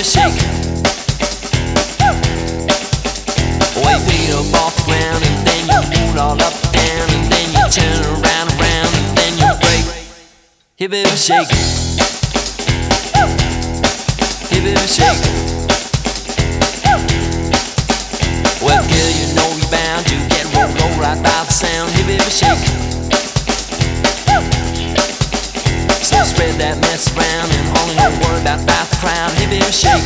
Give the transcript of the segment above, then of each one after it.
baby, shake. Way feet up off the ground, and then you move all up and down, and then you turn around, and then you break. Hey baby, shake. Hey baby, shake. Well, girl, you know you're bound to get rolled right by the sound. Hey baby, shake. So spread that mess around and only don't worry about the crowd. Hey baby, shake.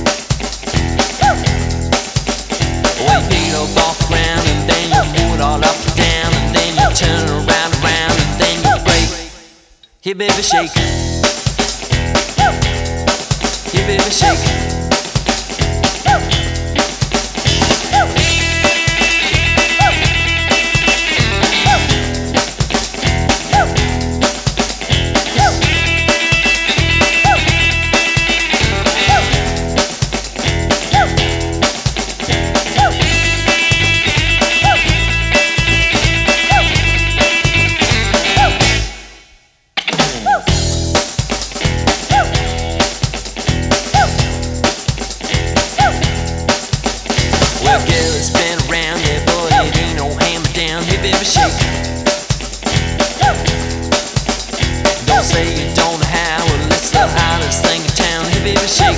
Way feet up off the ground, and then you move it all up and down, and then you turn around, and then you break. Hey baby, shake. Hey baby, shake. Well, girl, it's been around, yeah, boy, it ain't no hammer down. Hey baby, shake. Don't say you don't know how, well, it's the hottest thing in town. Hey baby, shake.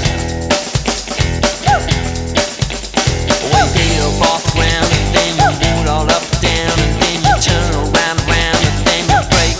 Well, get up off the ground, and then you move it all up and down, and then you turn around, and then you break.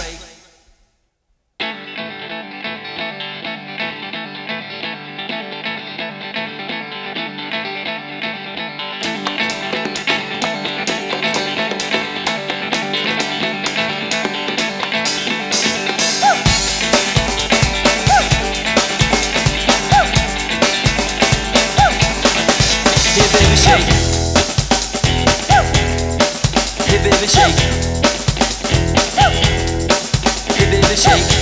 Hey baby, shake. Hey baby, shake. Hey baby, shake.